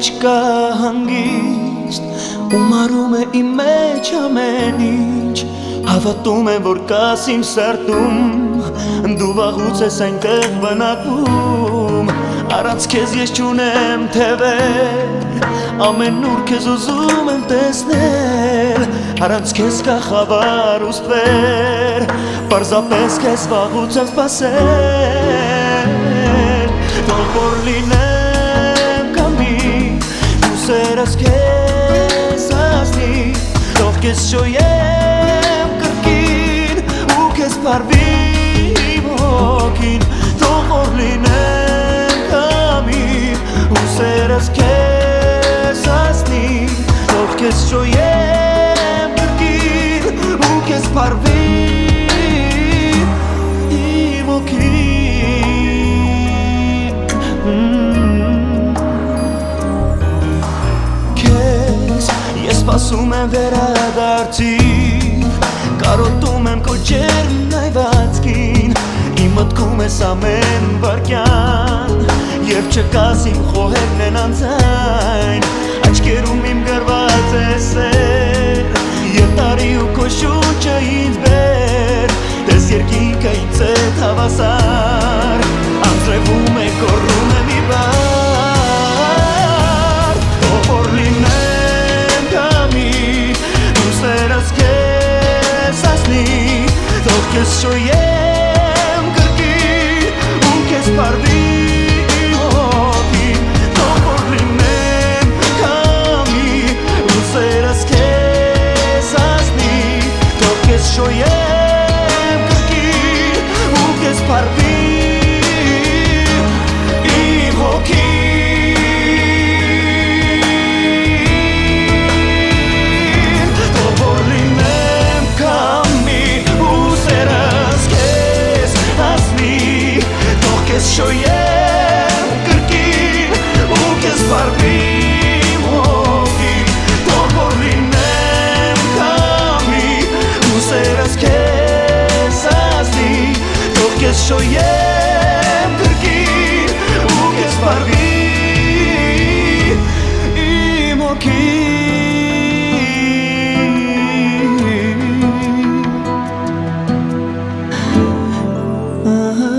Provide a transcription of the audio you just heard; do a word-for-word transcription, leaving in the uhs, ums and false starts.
չկա հանգիստ ու մարում է իմ մեջ ամեն ինչ Հավատում եմ, որ կաս իմ սրտում Դու վաղուց ես այնտեղ բնակվում Առանց քեզ ես չունեմ թևեր Ամեն ուր քեզ ուզում եմ տեսնել Առանց քեզ կա խավար ու ստվեր Պարզապես քեզ վաղուց եմ սպասել Թող որ լինեմ կամի Ու սերս քեզ ասնի Թող քեզ շոյեմ կրկին Ու քեզ պարվի իմ հոգին Թող որ լինեմ կամի Ու սերս քեզ ասնի Թող քեզ շոյեմ կրկին Ու քեզ պարվի իմ հոգին Քեզ ես սպասում եմ վերադարձի Կարոտում եմ քո ջերմ նայվածքին Իմ մտքում ես ամեն վարկյան Երբ չկաս իմ խոհերն են անցայն Աչքերում իմ գրված է սեր Եվ տարի ու քո շունչը ինձ բեր Տես երկինքը ինձ հետ հավասար Անձրևում է կորում է մի բար Թող որ լինեմ կամի Ու սերս քեզ ասնի Թող քեզ շոյեմ կրկին Ու քեզ պարվի Շոյեմ կրկին ու քեզ պարվի իմ հոգին Թող որ լինեմ կամի ու սերս քեզ ասնի Թող քեզ շոյեմ կրկին ու քեզ պարվի իմ հոգին Թող որ լինեմ կամի ու սերս քեզ ասնի Թող քեզ շոյեմ կրկին ու քեզ պարվի իմ հոգին